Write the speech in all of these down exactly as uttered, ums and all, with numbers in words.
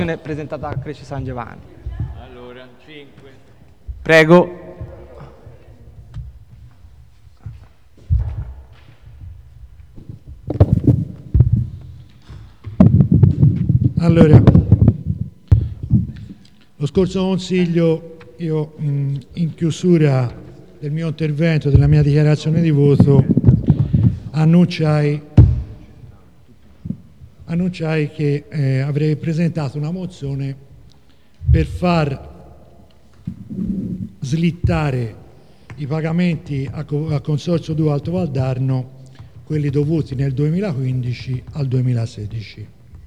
presentata a Cresce San Giovanni. Allora, cinque. Prego. Allora, lo scorso Consiglio io in, in chiusura del mio intervento, della mia dichiarazione di voto, annunciai, annunciai che eh, avrei presentato una mozione per far slittare i pagamenti a, a Consorzio due Alto Valdarno, quelli dovuti nel duemilaquindici al duemilasedici.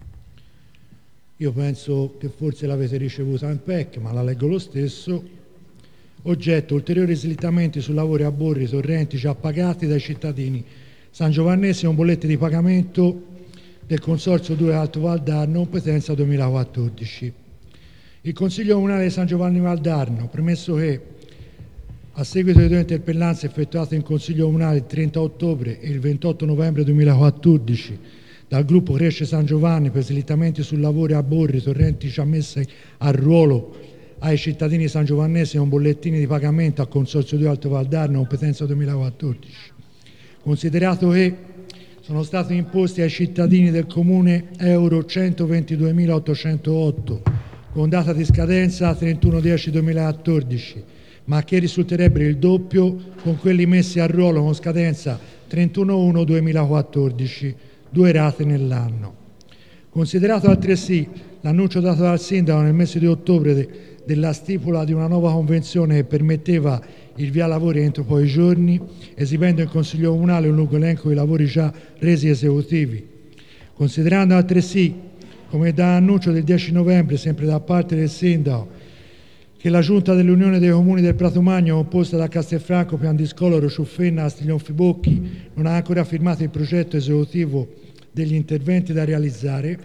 Io penso che forse l'avete ricevuta in P E C, ma la leggo lo stesso. Oggetto: ulteriori slittamenti su lavori a borri torrenti già pagati dai cittadini sangiovannesi con bollette di pagamento del Consorzio due Alto Valdarno, competenza duemilaquattordici. Il Consiglio Comunale di San Giovanni Valdarno, premesso che, a seguito di due interpellanze effettuate in Consiglio Comunale il trenta ottobre e il ventotto novembre duemilaquattordici dal gruppo Cresce San Giovanni per slittamenti sul lavoro a borri torrenti già messi a ruolo ai cittadini sangiovannesi con bollettini di pagamento al Consorzio due Alto Valdarno, competenza duemilaquattordici, considerato che sono stati imposti ai cittadini del comune euro centoventiduemilaottocentotto con data di scadenza trentuno dieci duemilaquattordici, ma che risulterebbero il doppio con quelli messi a ruolo con scadenza trentuno uno duemilaquattordici, due rate nell'anno. Considerato altresì l'annuncio dato dal Sindaco nel mese di ottobre de, della stipula di una nuova convenzione che permetteva il via lavori entro pochi giorni, esibendo in Consiglio Comunale un lungo elenco di lavori già resi esecutivi. Considerando altresì, come da annuncio del dieci novembre, sempre da parte del Sindaco, che la Giunta dell'Unione dei Comuni del Prato Magno, composta da Castelfranco, Piandiscoloro, Ciuffenna, Astiglion Fibocchi, non ha ancora firmato il progetto esecutivo degli interventi da realizzare.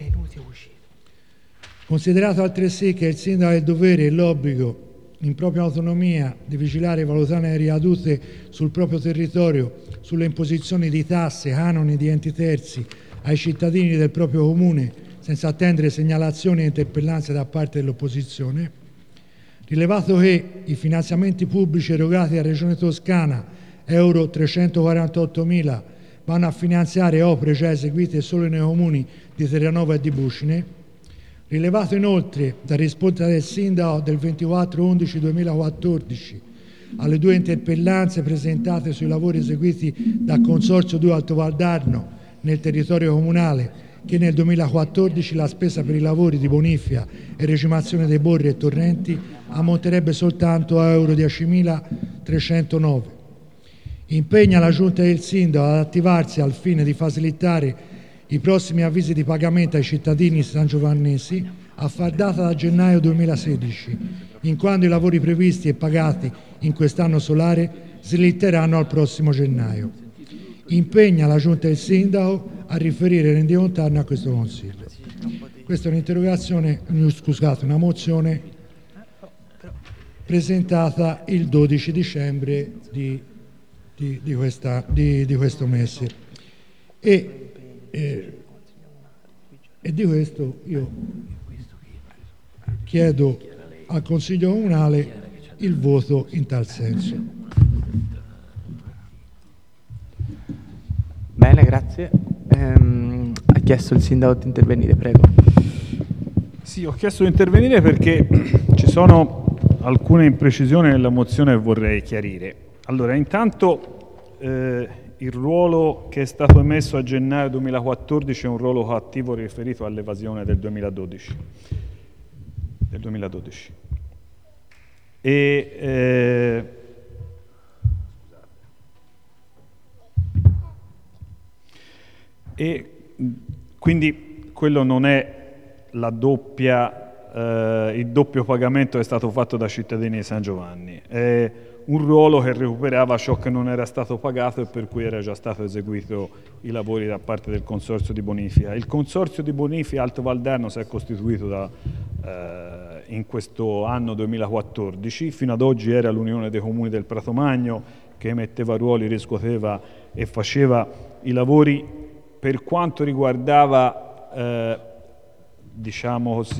Considerato altresì che il Sindaco ha il dovere e l'obbligo, in propria autonomia, di vigilare e valutare le ricadute sul proprio territorio sulle imposizioni di tasse, canoni di enti terzi ai cittadini del proprio comune, senza attendere segnalazioni e interpellanze da parte dell'opposizione. Rilevato che i finanziamenti pubblici erogati alla Regione Toscana, euro trecentoquarantottomila, vanno a finanziare opere già eseguite solo nei comuni di Terranova e di Bucine. Rilevato inoltre da risposta del Sindaco del ventiquattro undici duemilaquattordici alle due interpellanze presentate sui lavori eseguiti dal Consorzio due Alto Valdarno nel territorio comunale, che nel duemilaquattordici la spesa per i lavori di bonifica e recimazione dei borri e torrenti ammonterebbe soltanto a euro diecimilatrecentonove. Impegna la Giunta del Sindaco ad attivarsi al fine di facilitare i prossimi avvisi di pagamento ai cittadini sangiovannesi a far data da gennaio duemilasedici, in quanto i lavori previsti e pagati in quest'anno solare slitteranno al prossimo gennaio. Impegna la Giunta del Sindaco a riferire e rendicontarne a questo Consiglio. Questa è un'interrogazione, scusate, una mozione presentata il dodici dicembre di, di, di, questa, di, di questo mese. E E, e di questo io chiedo al Consiglio Comunale il voto in tal senso. Bene, grazie. Ehm, ha chiesto il Sindaco di intervenire, prego. Sì, ho chiesto di intervenire perché ci sono alcune imprecisioni nella mozione che vorrei chiarire. Allora, intanto eh, il ruolo che è stato emesso a gennaio duemilaquattordici è un ruolo attivo riferito all'evasione del duemiladodici. Del duemiladodici. E, eh, e quindi quello non è la doppia, eh, il doppio pagamento che è stato fatto da cittadini di San Giovanni. È un ruolo che recuperava ciò che non era stato pagato e per cui era già stato eseguito i lavori da parte del Consorzio di Bonifica. Il Consorzio di Bonifica Alto Valdarno si è costituito da, eh, in questo anno duemilaquattordici, fino ad oggi era l'Unione dei Comuni del Prato Magno che emetteva ruoli, riscuoteva e faceva i lavori per quanto riguardava, eh, diciamo così,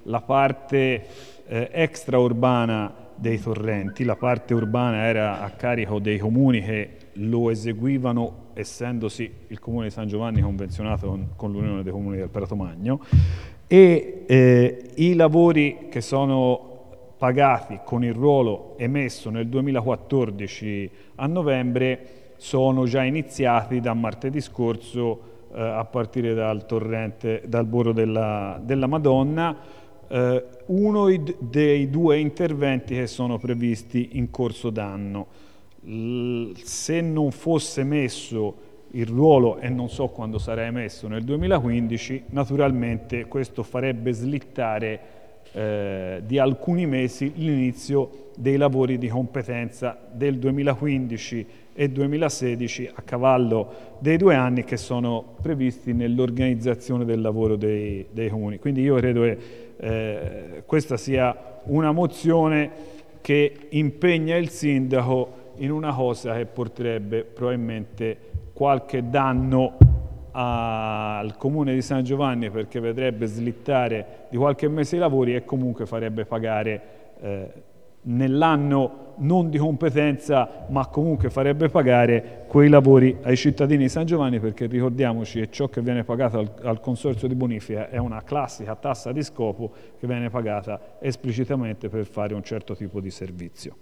la parte eh, extraurbana dei torrenti, la parte urbana era a carico dei comuni che lo eseguivano, essendosi il comune di San Giovanni convenzionato con, con l'Unione dei Comuni del Prato Magno, e eh, i lavori che sono pagati con il ruolo emesso nel duemilaquattordici a novembre sono già iniziati da martedì scorso eh, a partire dal torrente, dal Boro della, della Madonna, eh, uno dei due interventi che sono previsti in corso d'anno. L- se non fosse messo il ruolo, e non so quando sarà emesso nel duemilaquindici, naturalmente questo farebbe slittare eh, di alcuni mesi l'inizio dei lavori di competenza del duemilaquindici e duemilasedici, a cavallo dei due anni che sono previsti nell'organizzazione del lavoro dei, dei comuni. Quindi io credo che eh, questa sia una mozione che impegna il sindaco in una cosa che porterebbe probabilmente qualche danno al comune di San Giovanni, perché vedrebbe slittare di qualche mese i lavori e comunque farebbe pagare eh, nell'anno non di competenza, ma comunque farebbe pagare quei lavori ai cittadini di San Giovanni, perché ricordiamoci che ciò che viene pagato al, al consorzio di bonifica è una classica tassa di scopo che viene pagata esplicitamente per fare un certo tipo di servizio.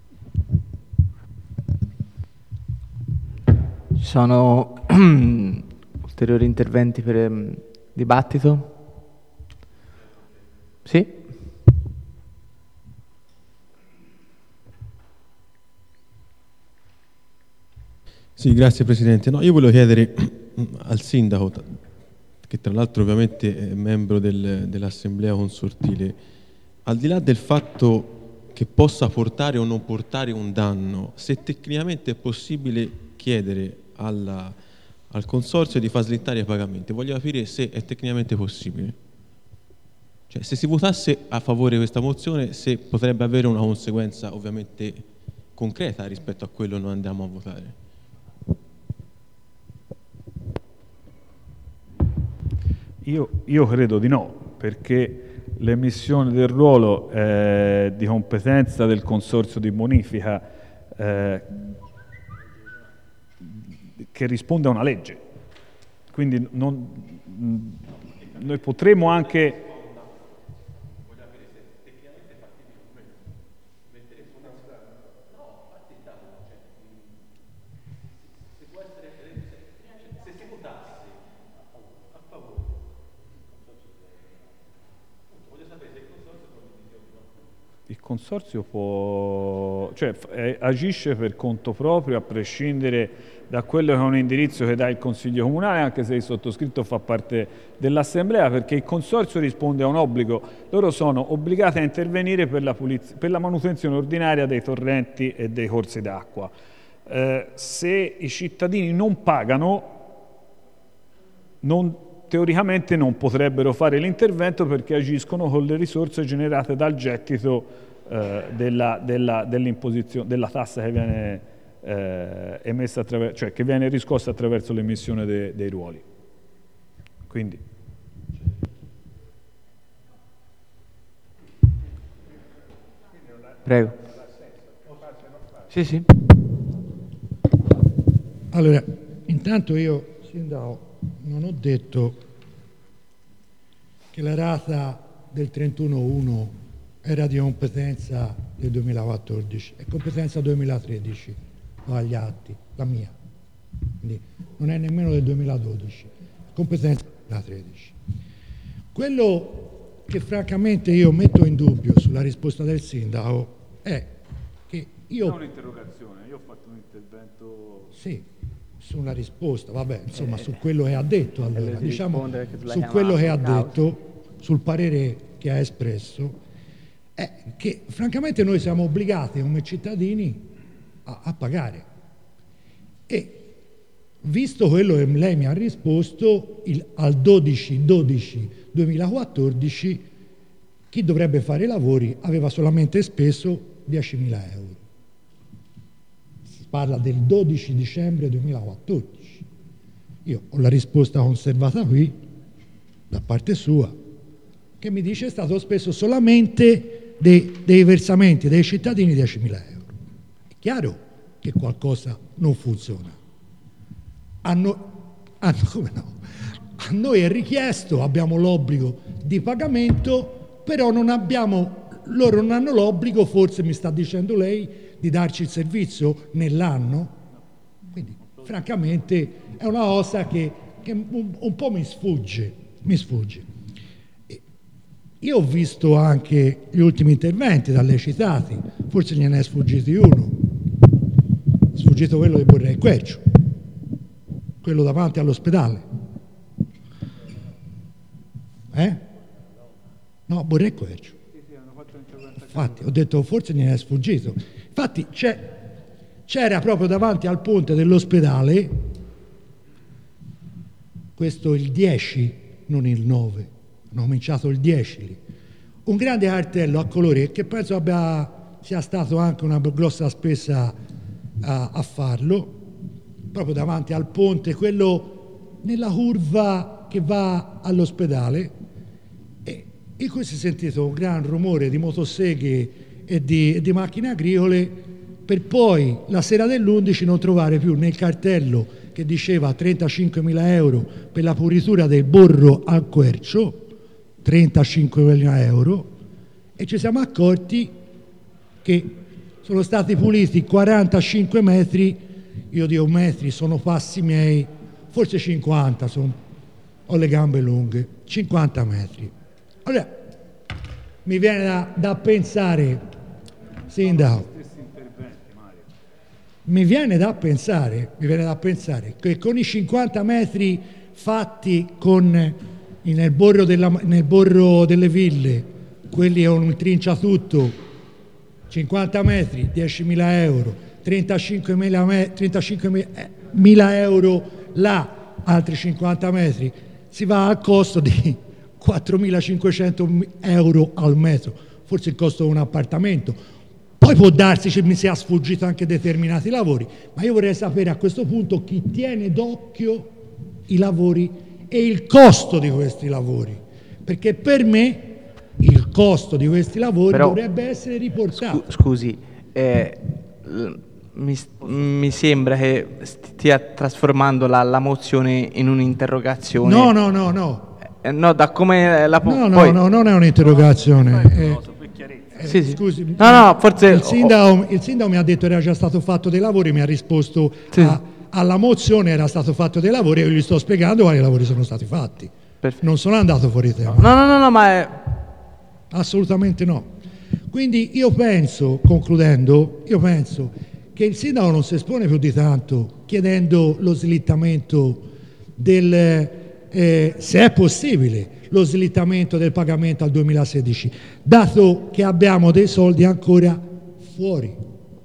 Ci sono ulteriori interventi per um, dibattito? Sì? Sì, grazie Presidente. No, io volevo chiedere al Sindaco, che tra l'altro ovviamente è membro del, dell'Assemblea Consortile, al di là del fatto che possa portare o non portare un danno, se tecnicamente è possibile chiedere alla, al Consorzio di far slittare i pagamenti. Voglio capire se è tecnicamente possibile. Cioè, se si votasse a favore di questa mozione, se potrebbe avere una conseguenza ovviamente concreta rispetto a quello che noi andiamo a votare. Io, io credo di no, perché l'emissione del ruolo eh, di competenza del consorzio di bonifica eh, che risponde a una legge. Quindi non, noi potremmo anche... Il consorzio può, cioè, eh, agisce per conto proprio, a prescindere da quello che è un indirizzo che dà il Consiglio Comunale, anche se il sottoscritto fa parte dell'Assemblea, perché il consorzio risponde a un obbligo. Loro sono obbligati a intervenire per la, pulizia, per la manutenzione ordinaria dei torrenti e dei corsi d'acqua. Eh, se i cittadini non pagano, non teoricamente non potrebbero fare l'intervento, perché agiscono con le risorse generate dal gettito eh, della, della, dell'imposizione, della tassa che viene eh, emessa attraverso, cioè che viene riscossa attraverso l'emissione de, dei ruoli. Quindi Prego. Sì, sì. Allora, intanto io, Sindaco, non ho detto che la rata del trentuno uno era di competenza del duemilaquattordici, è competenza duemilatredici, ho agli atti, la mia, quindi non è nemmeno del duemiladodici, è competenza duemilatredici. Quello che francamente io metto in dubbio sulla risposta del Sindaco è che io... non un'interrogazione, io ho fatto un intervento... Sì, sulla risposta, vabbè, insomma, su quello che ha detto, allora, diciamo, su chiamato, quello che ha causa. detto, sul parere che ha espresso, è che francamente noi siamo obbligati come cittadini a, a pagare. E visto quello che lei mi ha risposto, il, al dodici dodici duemilaquattordici chi dovrebbe fare i lavori aveva solamente speso diecimila euro. Parla del dodici dicembre duemilaquattordici. Io ho la risposta conservata qui, da parte sua. che mi dice è stato speso solamente dei, dei versamenti dei cittadini diecimila euro. È chiaro che qualcosa non funziona. A, no, a, come no? A noi è richiesto, abbiamo l'obbligo di pagamento, però non abbiamo, loro non hanno l'obbligo, forse mi sta dicendo lei, di darci il servizio nell'anno. Quindi francamente è una cosa che, che un, un po' mi sfugge, mi sfugge. Io ho visto anche gli ultimi interventi da lei citati, forse gliene è sfuggito uno, è sfuggito quello di Borrell Quercio, quello davanti all'ospedale. Eh? No, Borrell Quercio. Infatti, ho detto forse gliene è sfuggito. Infatti c'era proprio davanti al ponte dell'ospedale, questo il dieci, non il nove, hanno cominciato il dieci lì, un grande cartello a colori che penso abbia, sia stato anche una grossa spesa a, a farlo, proprio davanti al ponte, quello nella curva che va all'ospedale, e in cui si è sentito un gran rumore di motoseghe e di, e di macchine agricole, per poi la sera dell'undici non trovare più né il cartello che diceva trentacinquemila euro per la pulitura del borro al Quercio, trentacinquemila euro, e ci siamo accorti che sono stati puliti quarantacinque metri, io dico metri, sono passi miei, forse cinquanta, sono, ho le gambe lunghe, cinquanta metri. Allora, mi viene da, da pensare, Sindaco, mi viene da pensare, mi viene da pensare che con i cinquanta metri fatti con, nel, borro della, nel borro delle ville, quelli è un trinciatutto, cinquanta metri, diecimila euro, trentacinquemila euro là, altri cinquanta metri, si va al costo di quattromilacinquecento euro al metro, forse il costo di un appartamento. Poi può darsi che mi sia sfuggito anche determinati lavori, ma io vorrei sapere a questo punto chi tiene d'occhio i lavori e il costo di questi lavori, perché per me il costo di questi lavori Però, dovrebbe essere riportato. Scusi, eh, mi, mi sembra che stia trasformando la, la mozione in un'interrogazione. No, no, no, no. Eh, no, da come la No, no, poi... no, non è un'interrogazione. Eh, Eh, sì, sì. Scusi, no, no, forse il sindaco, il sindaco mi ha detto che era già stato fatto dei lavori, mi ha risposto sì. a, alla mozione era stato fatto dei lavori e io gli sto spiegando quali lavori sono stati fatti. Perfetto. Non sono andato fuori tema. No, no, no, no, ma è... Assolutamente no. Quindi io penso, concludendo, io penso che il sindaco non si espone più di tanto chiedendo lo slittamento del, eh, se è possibile, lo slittamento del pagamento al duemilasedici, dato che abbiamo dei soldi ancora fuori.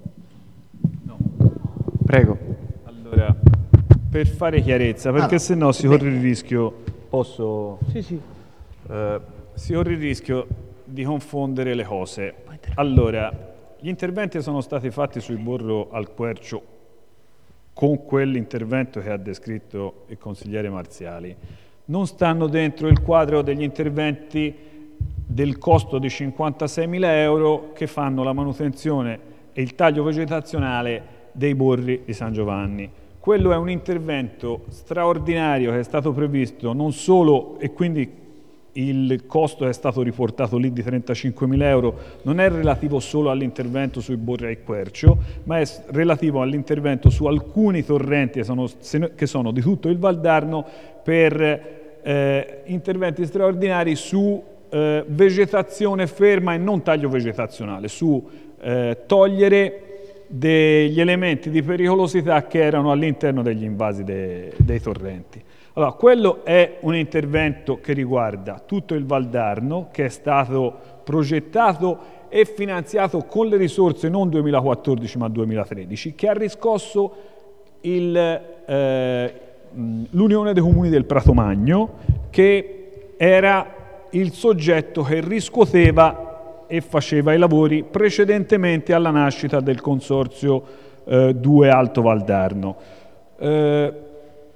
No. Prego. Allora, per fare chiarezza, perché ah, se no si corre il rischio, posso? Sì, sì. Uh, si corre il rischio di confondere le cose. Allora, gli interventi sono stati fatti sul borro al Quercio con quell'intervento che ha descritto il consigliere Marziali. Non stanno dentro il quadro degli interventi del costo di cinquantaseimila euro che fanno la manutenzione e il taglio vegetazionale dei borri di San Giovanni. Quello è un intervento straordinario che è stato previsto non solo, e quindi il costo è stato riportato lì di trentacinquemila euro, non è relativo solo all'intervento sui borri al Quercio, ma è relativo all'intervento su alcuni torrenti che sono, che sono di tutto il Valdarno per eh, interventi straordinari su eh, vegetazione ferma e non taglio vegetazionale, su eh, togliere degli elementi di pericolosità che erano all'interno degli invasi de, dei torrenti. Allora, quello è un intervento che riguarda tutto il Valdarno, che è stato progettato e finanziato con le risorse non duemilaquattordici ma duemilatredici, che ha riscosso il, eh, l'Unione dei Comuni del Prato Magno, che era il soggetto che riscuoteva e faceva i lavori precedentemente alla nascita del Consorzio eh, due Alto Valdarno. Eh,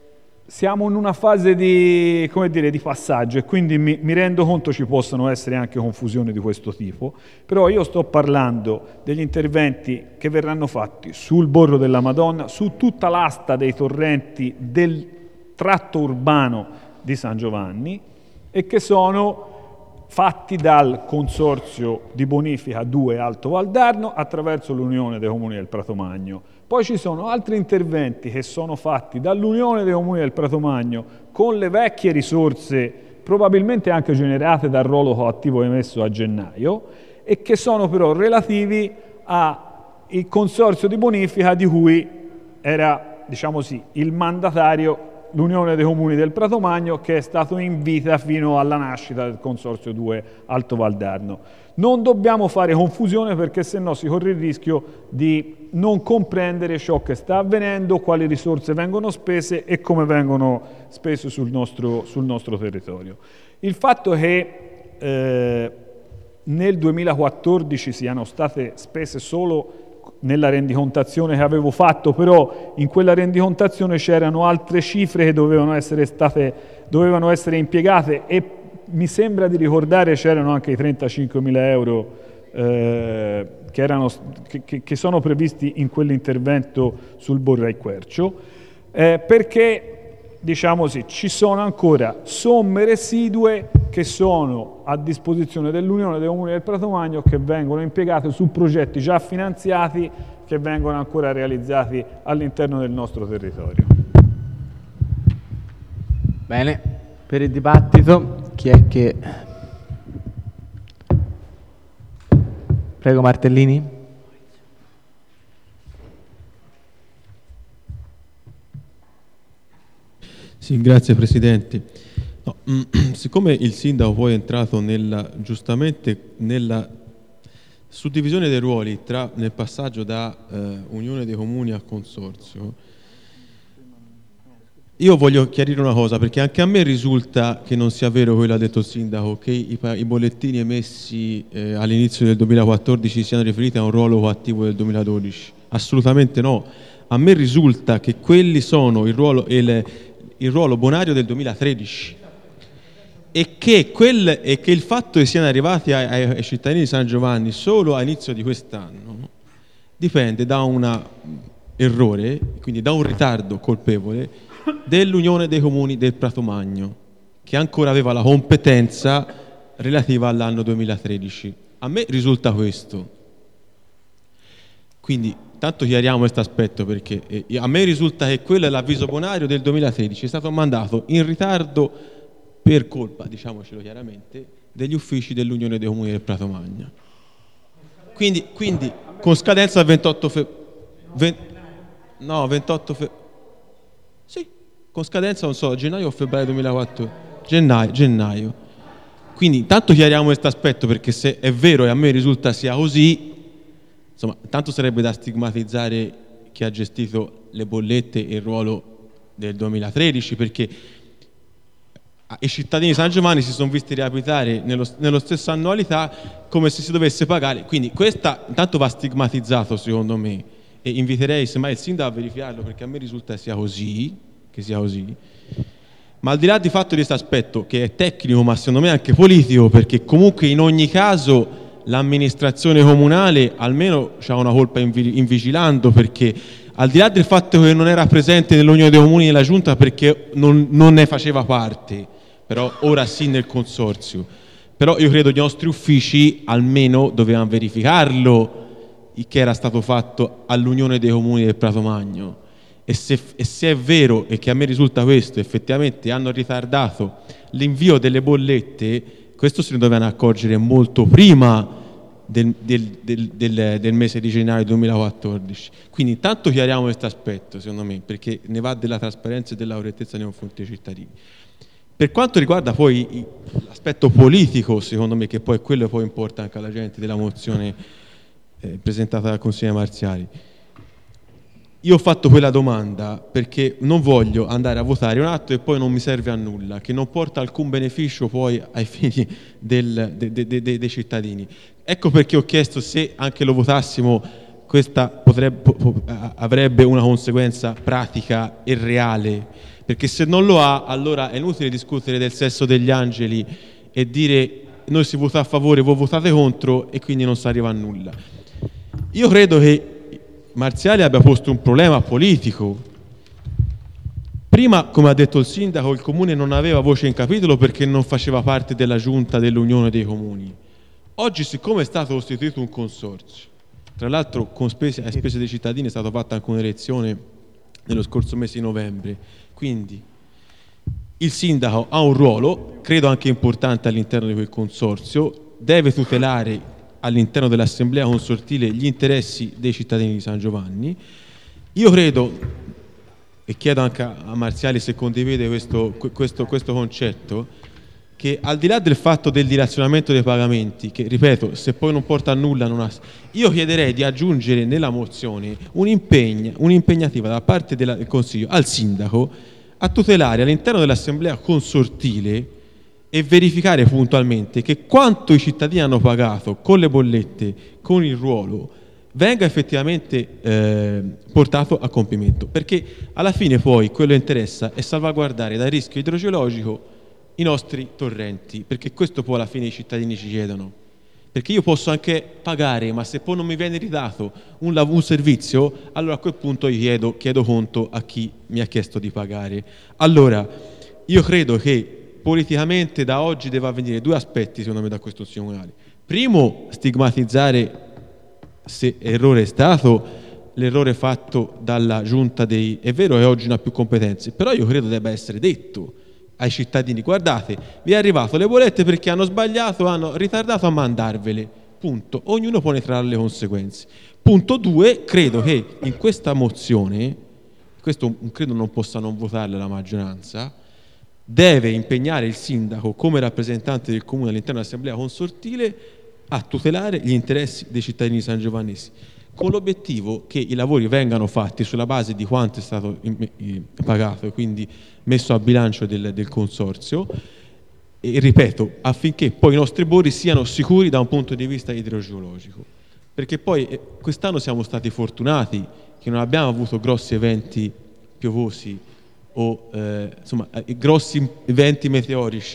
siamo in una fase di, come dire, di passaggio e quindi mi, mi rendo conto ci possono essere anche confusioni di questo tipo, però io sto parlando degli interventi che verranno fatti sul Borro della Madonna, su tutta l'asta dei torrenti del tratto urbano di San Giovanni e che sono fatti dal Consorzio di Bonifica due Alto Valdarno attraverso l'Unione dei Comuni del Prato Magno. Poi ci sono altri interventi che sono fatti dall'Unione dei Comuni del Prato Magno con le vecchie risorse, probabilmente anche generate dal ruolo coattivo emesso a gennaio, e che sono però relativi al Consorzio di Bonifica di cui era, diciamo sì, il mandatario l'Unione dei Comuni del Prato Magno, che è stato in vita fino alla nascita del Consorzio due Alto Valdarno. Non dobbiamo fare confusione perché sennò si corre il rischio di non comprendere ciò che sta avvenendo, quali risorse vengono spese e come vengono spese sul nostro, sul nostro territorio. Il fatto che eh, nel duemilaquattordici siano state spese solo nella rendicontazione che avevo fatto, però in quella rendicontazione c'erano altre cifre che dovevano essere state, dovevano essere impiegate e mi sembra di ricordare c'erano anche i trentacinquemila euro eh, che, erano, che, che sono previsti in quell'intervento sul Borrai Quercio, eh, perché diciamo sì, ci sono ancora somme residue che sono a disposizione dell'Unione dei Comuni del Prato Magno che vengono impiegate su progetti già finanziati che vengono ancora realizzati all'interno del nostro territorio. Bene, per il dibattito chi è che... Prego Martellini. Sì, grazie Presidente. No, siccome il Sindaco poi è entrato nella, giustamente nella suddivisione dei ruoli tra, nel passaggio da eh, Unione dei Comuni a Consorzio, io voglio chiarire una cosa, perché anche a me risulta che non sia vero quello che ha detto il Sindaco, che i, i bollettini emessi eh, all'inizio del duemilaquattordici siano riferiti a un ruolo coattivo del duemiladodici. Assolutamente no. A me risulta che quelli sono il ruolo, il, il ruolo bonario del duemilatredici e che, quel, e che il fatto che siano arrivati ai, ai cittadini di San Giovanni solo a inizio di quest'anno dipende da un errore, quindi da un ritardo colpevole dell'Unione dei Comuni del Prato Magno, che ancora aveva la competenza relativa all'anno duemilatredici. A me risulta questo. Quindi, tanto chiariamo questo aspetto, perché eh, a me risulta che quello è l'avviso bonario del duemilatredici, è stato mandato in ritardo per colpa, diciamocelo chiaramente, degli uffici dell'Unione dei Comuni del Prato Magno. Quindi, quindi con scadenza al ventotto febbraio... No, ventotto febbraio... Sì, con scadenza, non so, gennaio o febbraio duemilaquattordici. Gennaio, gennaio. Quindi intanto chiariamo questo aspetto, perché se è vero e a me risulta sia così, insomma, tanto sarebbe da stigmatizzare chi ha gestito le bollette e il ruolo del duemilatredici, perché i cittadini di San Giovanni si sono visti riabitare nello, nello stesso annualità come se si dovesse pagare. Quindi questa intanto va stigmatizzato, secondo me, e inviterei semmai il sindaco a verificarlo, perché a me risulta sia così, che sia così. Ma al di là di fatto di questo aspetto, che è tecnico ma secondo me anche politico, perché comunque in ogni caso l'amministrazione comunale almeno ha una colpa in, in vigilando, perché al di là del fatto che non era presente nell'Unione dei Comuni nella Giunta perché non, non ne faceva parte, però ora sì nel consorzio, però io credo che i nostri uffici almeno dovevano verificarlo che era stato fatto all'Unione dei Comuni del Prato Magno, e se, e se è vero, e che a me risulta questo, effettivamente hanno ritardato l'invio delle bollette, questo se ne dovevano accorgere molto prima del, del, del, del, del mese di gennaio duemilaquattordici. Quindi intanto chiariamo questo aspetto, secondo me, perché ne va della trasparenza e della correttezza nei confronti dei cittadini. Per quanto riguarda poi l'aspetto politico, secondo me, che poi è quello che poi importa anche alla gente della mozione eh, presentata dal consigliere Marziali, io ho fatto quella domanda perché non voglio andare a votare un atto e poi non mi serve a nulla, che non porta alcun beneficio poi ai fini del, de, de, de, de, dei cittadini. Ecco perché ho chiesto se anche lo votassimo, questa potrebbe, avrebbe una conseguenza pratica e reale, perché se non lo ha allora è inutile discutere del sesso degli angeli e dire noi si vota a favore, voi votate contro e quindi non si arriva a nulla. Io credo che Marziali abbia posto un problema politico. Prima, come ha detto il sindaco, il comune non aveva voce in capitolo perché non faceva parte della giunta dell'Unione dei Comuni. Oggi, siccome è stato costituito un consorzio, tra l'altro con spese, a spese dei cittadini è stata fatta anche un'elezione nello scorso mese di novembre, quindi il sindaco ha un ruolo, credo anche importante all'interno di quel consorzio, deve tutelare all'interno dell'assemblea consortile gli interessi dei cittadini di San Giovanni. Io credo, e chiedo anche a Marziali se condivide questo, questo, questo concetto, che al di là del fatto del dilazionamento dei pagamenti, che ripeto, se poi non porta a nulla, non ha... io chiederei di aggiungere nella mozione un impegno, un'impegnativa da parte della, del Consiglio al sindaco a tutelare all'interno dell'assemblea consortile e verificare puntualmente che quanto i cittadini hanno pagato con le bollette, con il ruolo, venga effettivamente eh, portato a compimento, perché alla fine poi quello che interessa è salvaguardare dal rischio idrogeologico i nostri torrenti, perché questo poi alla fine i cittadini ci chiedono. Perché io posso anche pagare, ma se poi non mi viene ridato un, un servizio, allora a quel punto io chiedo, chiedo conto a chi mi ha chiesto di pagare. Allora, io credo che politicamente da oggi deve avvenire due aspetti secondo me da questo Consiglio comunale. Primo, stigmatizzare, se errore è stato, l'errore fatto dalla giunta dei... È vero che oggi non ha più competenze, però io credo debba essere detto ai cittadini: guardate, vi è arrivato le bollette perché hanno sbagliato, hanno ritardato a mandarvele, punto. Ognuno può ne trarre le conseguenze. Punto due, credo che in questa mozione, questo credo non possa non votarla la maggioranza, deve impegnare il sindaco come rappresentante del comune all'interno dell'assemblea consortile a tutelare gli interessi dei cittadini sangiovannesi, con l'obiettivo che i lavori vengano fatti sulla base di quanto è stato pagato e quindi messo a bilancio del, del consorzio, e ripeto, affinché poi i nostri bori siano sicuri da un punto di vista idrogeologico, perché poi eh, quest'anno siamo stati fortunati che non abbiamo avuto grossi eventi piovosi o eh, insomma eh, grossi eventi meteorici,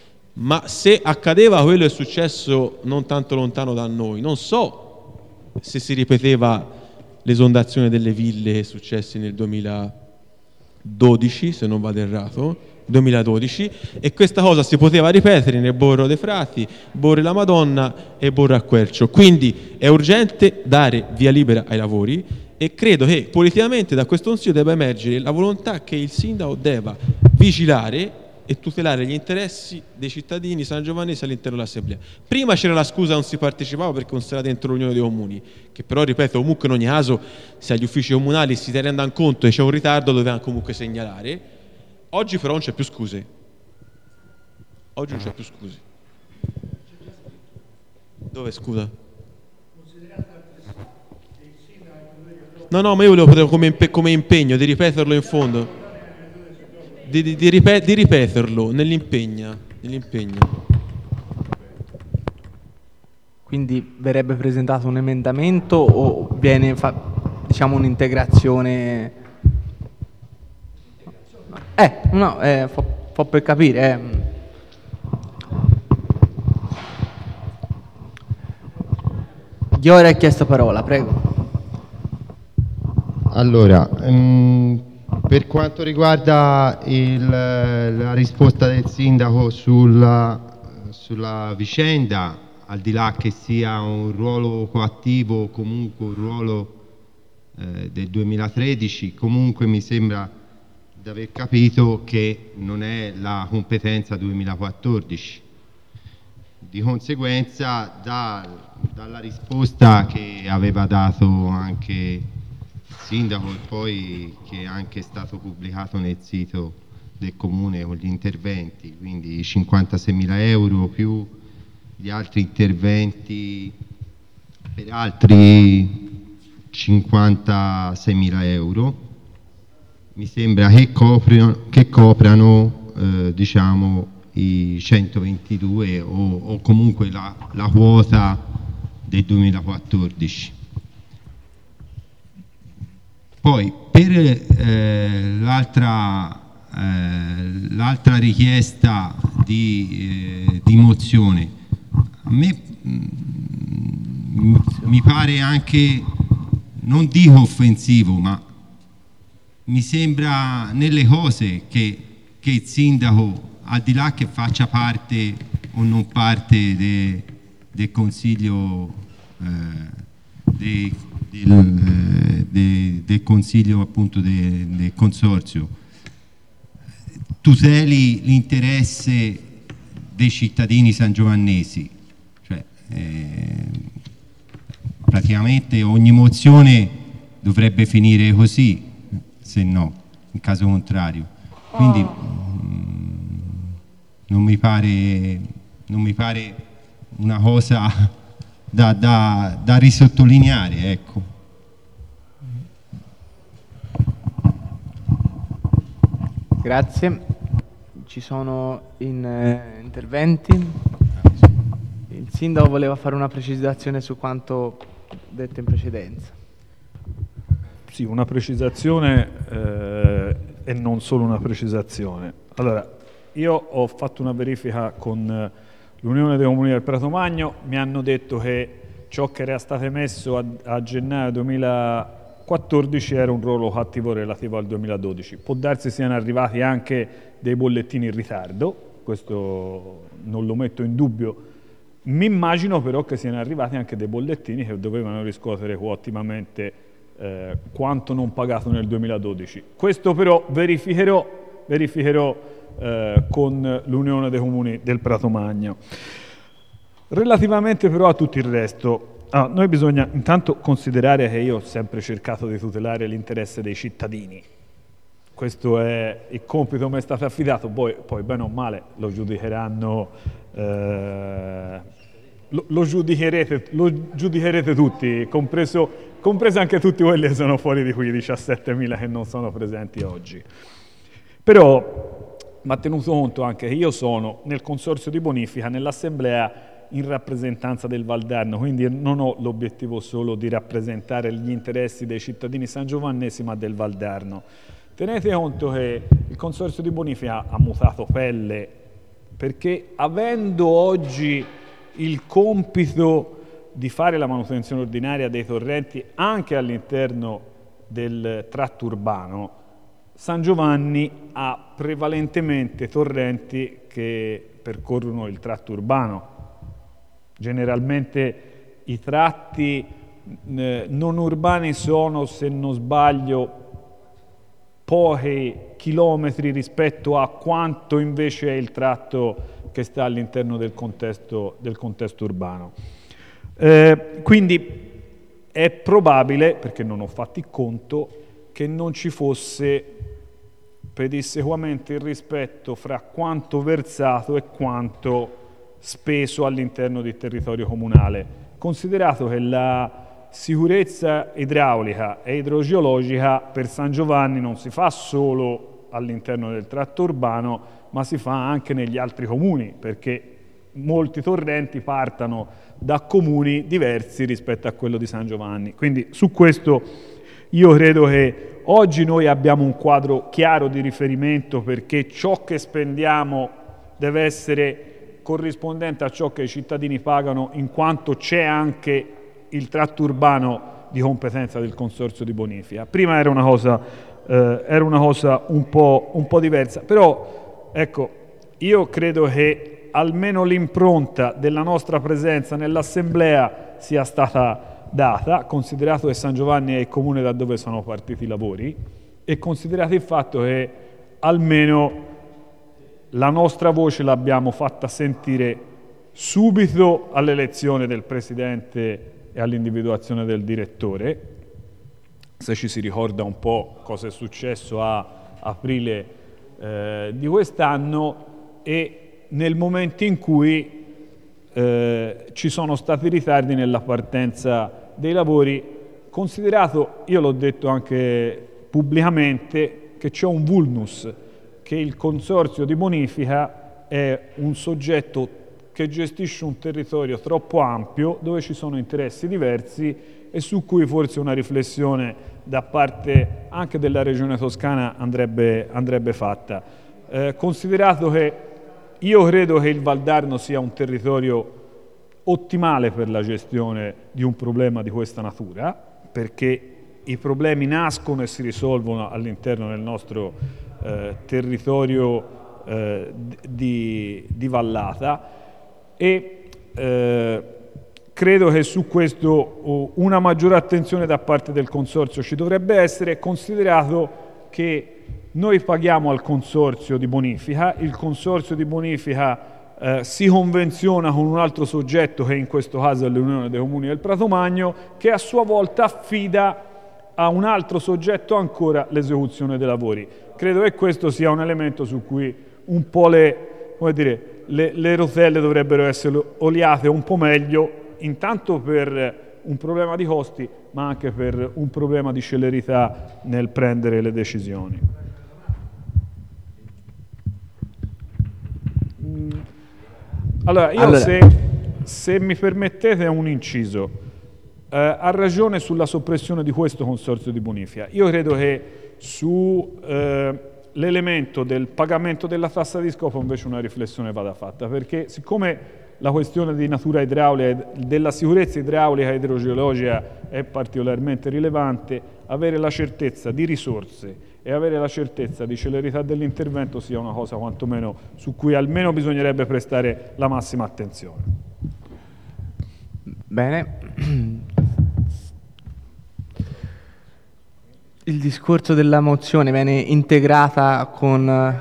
ma se accadeva quello che è successo non tanto lontano da noi, non so se si ripeteva l'esondazione delle ville che è successa nel duemiladodici, se non vado errato, duemiladodici, e questa cosa si poteva ripetere nel Borro dei Frati, Borre la Madonna e Borro a Quercio. Quindi è urgente dare via libera ai lavori e credo che politicamente da questo Consiglio debba emergere la volontà che il sindaco debba vigilare e tutelare gli interessi dei cittadini sangiovannesi all'interno dell'assemblea. Prima c'era la scusa non si partecipava perché non si era dentro l'Unione dei Comuni, che però, ripeto, comunque in ogni caso se agli uffici comunali si rendano conto che c'è un ritardo dovevano comunque segnalare. Oggi però non c'è più scuse. Oggi non c'è più scuse. Dove, scusa? No, no, ma io volevo poter come, impe- come impegno di ripeterlo in fondo. Di, di, di, ripet- di ripeterlo nell'impegno, nell'impegno. Quindi verrebbe presentato un emendamento o viene fa- diciamo un'integrazione? Eh, no, eh, fa, fa per capire. Eh. Ghiore ha chiesto parola, prego. Allora, um, per quanto riguarda il, la risposta del sindaco sulla, sulla vicenda, al di là che sia un ruolo coattivo o comunque un ruolo eh, del duemilatredici, comunque mi sembra di aver capito che non è la competenza duemilaquattordici. Di conseguenza, da, dalla risposta che aveva dato anche sindaco e poi che è anche stato pubblicato nel sito del comune con gli interventi, quindi cinquantaseimila euro più gli altri interventi per altri cinquantaseimila euro, mi sembra che coprano, che coprano eh, diciamo i centoventidue o, o comunque la, la quota del duemilaquattordici. Poi per eh, l'altra eh, l'altra richiesta di, eh, di mozione, a me mh, mi pare anche, non dico offensivo, ma mi sembra nelle cose che, che il sindaco, al di là che faccia parte o non parte de, del consiglio eh, de, del, de, del consiglio appunto de, del consorzio, tuteli l'interesse dei cittadini sangiovannesi, cioè eh, praticamente ogni mozione dovrebbe finire così, se no, in caso contrario. Quindi mh, non mi pare, non mi pare una cosa da, da, da risottolineare, ecco. Grazie. Ci sono in, eh, interventi. Il sindaco voleva fare una precisazione su quanto detto in precedenza. Sì, una precisazione eh, e non solo una precisazione. Allora, io ho fatto una verifica con l'Unione dei Comuni del Prato Magno, mi hanno detto che ciò che era stato emesso a, a gennaio duemilaquattordici era un ruolo cattivo relativo al duemiladodici. Può darsi siano arrivati anche dei bollettini in ritardo, questo non lo metto in dubbio. Mi immagino però che siano arrivati anche dei bollettini che dovevano riscuotere ottimamente eh, quanto non pagato nel duemiladodici. Questo però verificherò, verificherò eh, con l'Unione dei Comuni del Prato Magno. Relativamente però a tutto il resto, ah, noi bisogna intanto considerare che io ho sempre cercato di tutelare l'interesse dei cittadini. Questo è il compito che mi è stato affidato, poi, poi bene o male lo giudicheranno, eh, lo, lo, giudicherete, lo giudicherete tutti, compreso, compreso anche tutti quelli che sono fuori di qui, diciassettemila che non sono presenti oggi. Però va tenuto conto anche che io sono nel consorzio di bonifica, nell'assemblea in rappresentanza del Valdarno, quindi non ho l'obiettivo solo di rappresentare gli interessi dei cittadini sangiovannesi, ma del Valdarno. Tenete conto che il consorzio di bonifica ha mutato pelle perché avendo oggi il compito di fare la manutenzione ordinaria dei torrenti anche all'interno del tratto urbano, San Giovanni ha prevalentemente torrenti che percorrono il tratto urbano. Generalmente i tratti eh, non urbani sono, se non sbaglio, pochi chilometri rispetto a quanto invece è il tratto che sta all'interno del contesto, del contesto urbano. Eh, quindi è probabile, perché non ho fatto il conto, che non ci fosse pedissequamente il rispetto fra quanto versato e quanto speso all'interno del territorio comunale, considerato che la sicurezza idraulica e idrogeologica per San Giovanni non si fa solo all'interno del tratto urbano, ma si fa anche negli altri comuni, perché molti torrenti partano da comuni diversi rispetto a quello di San Giovanni. Quindi su questo io credo che oggi noi abbiamo un quadro chiaro di riferimento, perché ciò che spendiamo deve essere corrispondente a ciò che i cittadini pagano, in quanto c'è anche il tratto urbano di competenza del consorzio di bonifica. Prima era una cosa, eh, era una cosa un po', un po' diversa, però ecco, io credo che almeno l'impronta della nostra presenza nell'assemblea sia stata data, considerato che San Giovanni è il comune da dove sono partiti i lavori e considerato il fatto che almeno la nostra voce l'abbiamo fatta sentire subito all'elezione del presidente e all'individuazione del direttore. Se ci si ricorda un po' cosa è successo a aprile eh, di quest'anno, e nel momento in cui eh, ci sono stati ritardi nella partenza dei lavori, considerato, io l'ho detto anche pubblicamente, che c'è un vulnus, che il consorzio di bonifica è un soggetto che gestisce un territorio troppo ampio dove ci sono interessi diversi e su cui forse una riflessione da parte anche della Regione Toscana andrebbe, andrebbe fatta. Eh, considerato che io credo che il Valdarno sia un territorio ottimale per la gestione di un problema di questa natura, perché i problemi nascono e si risolvono all'interno del nostro eh, territorio eh, di, di vallata e eh, credo che su questo una maggiore attenzione da parte del Consorzio ci dovrebbe essere, considerato che noi paghiamo al Consorzio di bonifica, il Consorzio di bonifica Eh, si convenziona con un altro soggetto che in questo caso è l'Unione dei Comuni del Prato Magno, che a sua volta affida a un altro soggetto ancora l'esecuzione dei lavori. Credo che questo sia un elemento su cui un po' le, come dire, le, le rotelle dovrebbero essere oliate un po' meglio, intanto per un problema di costi, ma anche per un problema di celerità nel prendere le decisioni. Allora, io allora. Se, se mi permettete un inciso, eh, ha ragione sulla soppressione di questo consorzio di bonifica. Io credo che sull'elemento eh, del pagamento della tassa di scopo invece una riflessione vada fatta, perché siccome la questione di natura idraulica, della sicurezza idraulica e idrogeologica è particolarmente rilevante, avere la certezza di risorse e avere la certezza di celerità dell'intervento sia una cosa quantomeno su cui almeno bisognerebbe prestare la massima attenzione. Bene. Il discorso della mozione viene integrata con...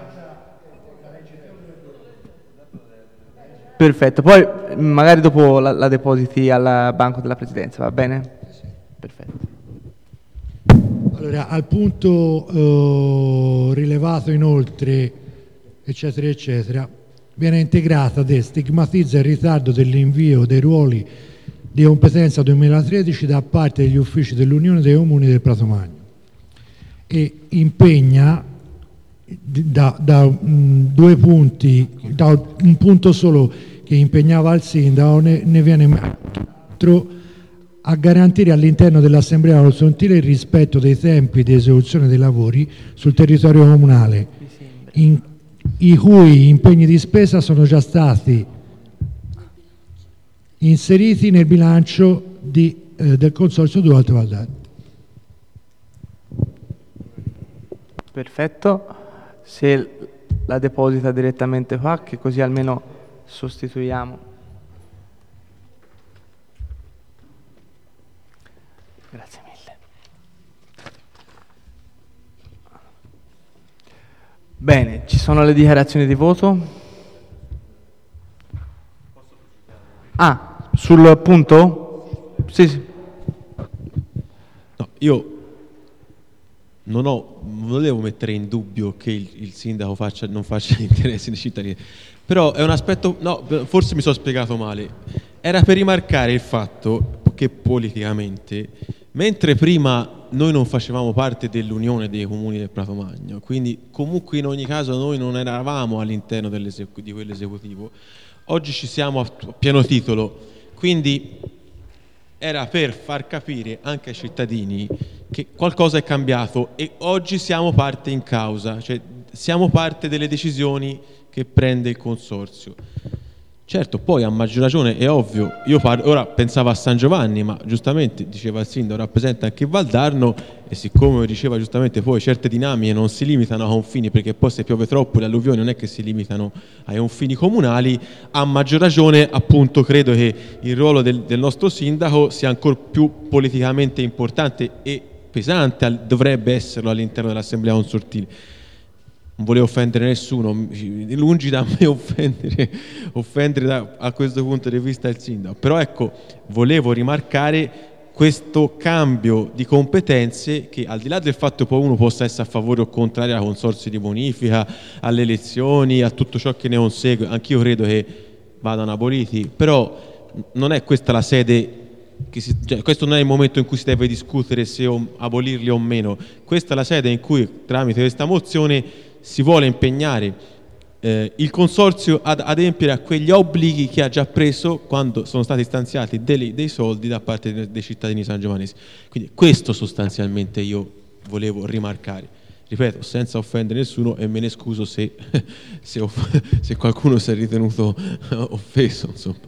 Perfetto, poi magari dopo la, la depositi al banco della Presidenza, va bene? Perfetto. Allora, al punto eh, rilevato inoltre, eccetera, eccetera, viene integrata e stigmatizza il ritardo dell'invio dei ruoli di competenza duemilatredici da parte degli uffici dell'Unione dei Comuni del Prato Magno e impegna da, da mh, due punti, da un punto solo che impegnava il sindaco, ne, ne viene altro a garantire all'interno dell'Assemblea consultiva il rispetto dei tempi di esecuzione dei lavori sul territorio comunale, in, i cui impegni di spesa sono già stati inseriti nel bilancio di, eh, del Consorzio due Alto Valdarno. Perfetto, se la deposita direttamente qua, che così almeno sostituiamo. Grazie mille. Bene, ci sono le dichiarazioni di voto? Ah, sul punto? Sì, sì. No, io non ho, non volevo mettere in dubbio che il, il sindaco faccia, non faccia gli interessi dei cittadini, però è un aspetto, no, forse mi sono spiegato male. Era per rimarcare il fatto che politicamente, mentre prima noi non facevamo parte dell'Unione dei Comuni del Prato Magno, quindi comunque in ogni caso noi non eravamo all'interno di quell'esecutivo, oggi ci siamo a pieno titolo, quindi era per far capire anche ai cittadini che qualcosa è cambiato e oggi siamo parte in causa, cioè siamo parte delle decisioni che prende il Consorzio. Certo, poi a maggior ragione è ovvio, io parlo, ora pensavo a San Giovanni, ma giustamente diceva il sindaco, rappresenta anche Valdarno e siccome diceva giustamente poi certe dinamiche non si limitano a confini, perché poi se piove troppo le alluvioni non è che si limitano ai confini comunali, a maggior ragione appunto credo che il ruolo del, del nostro sindaco sia ancora più politicamente importante e pesante, dovrebbe esserlo all'interno dell'Assemblea consultiva. Non volevo offendere nessuno, lungi da me offendere, offendere da, a questo punto di vista il sindaco, però ecco, volevo rimarcare questo cambio di competenze che al di là del fatto che poi uno possa essere a favore o contrario ai consorzi di bonifica, alle elezioni, a tutto ciò che ne consegue, anch'io credo che vadano aboliti, però non è questa la sede, che si, cioè, questo non è il momento in cui si deve discutere se o, abolirli o meno, questa è la sede in cui tramite questa mozione si vuole impegnare eh, il Consorzio ad adempiere a quegli obblighi che ha già preso quando sono stati stanziati dei, dei soldi da parte dei, dei cittadini sangiovanesi. Quindi questo sostanzialmente io volevo rimarcare. Ripeto, senza offendere nessuno, e me ne scuso se, se, off- se qualcuno si è ritenuto offeso. Insomma.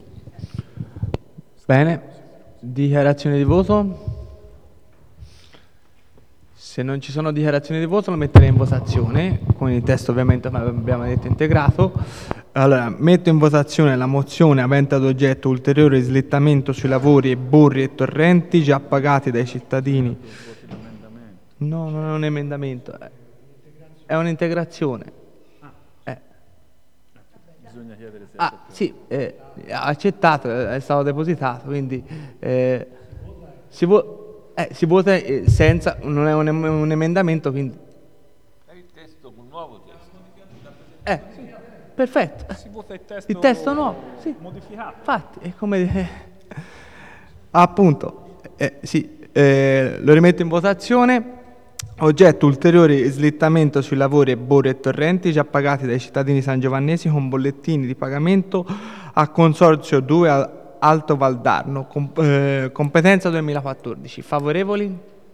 Bene, dichiarazione di voto. Se non ci sono dichiarazioni di voto lo metterei in votazione, con il testo ovviamente abbiamo detto integrato. Allora, metto in votazione la mozione avente ad oggetto ulteriore slittamento sui lavori e borri e torrenti già pagati dai cittadini. No, non è un emendamento, è un'integrazione. Eh. Bisogna chiedere se Ah, sì, eh, accettato, è stato depositato, quindi eh, si, vo- eh, si vota eh, senza, non è un, em- un emendamento, quindi... È il testo, un nuovo testo. Eh, perfetto. si vota il testo, Il testo nuovo, sì. modificato. Infatti, è come... Appunto, eh, sì, eh, lo rimetto in votazione. Oggetto ulteriore slittamento sui lavori e borri e torrenti già pagati dai cittadini sangiovannesi con bollettini di pagamento a Consorzio due Al- Alto Valdarno, com- eh, competenza duemilaquattordici. Favorevoli?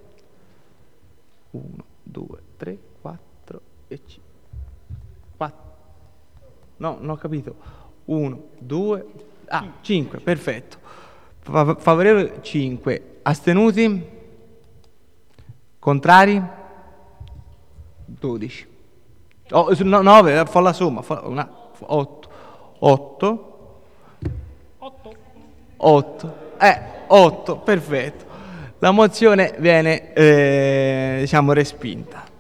uno, due, tre, quattro e cinque. quattro. No, non ho capito. uno, due, ah, cinque, perfetto. Fa- favorevoli cinque. Astenuti? Contrari? dodici. Oh, no, nove, fa la somma. otto. otto. otto. Eh, otto, perfetto. La mozione viene, eh, diciamo, respinta.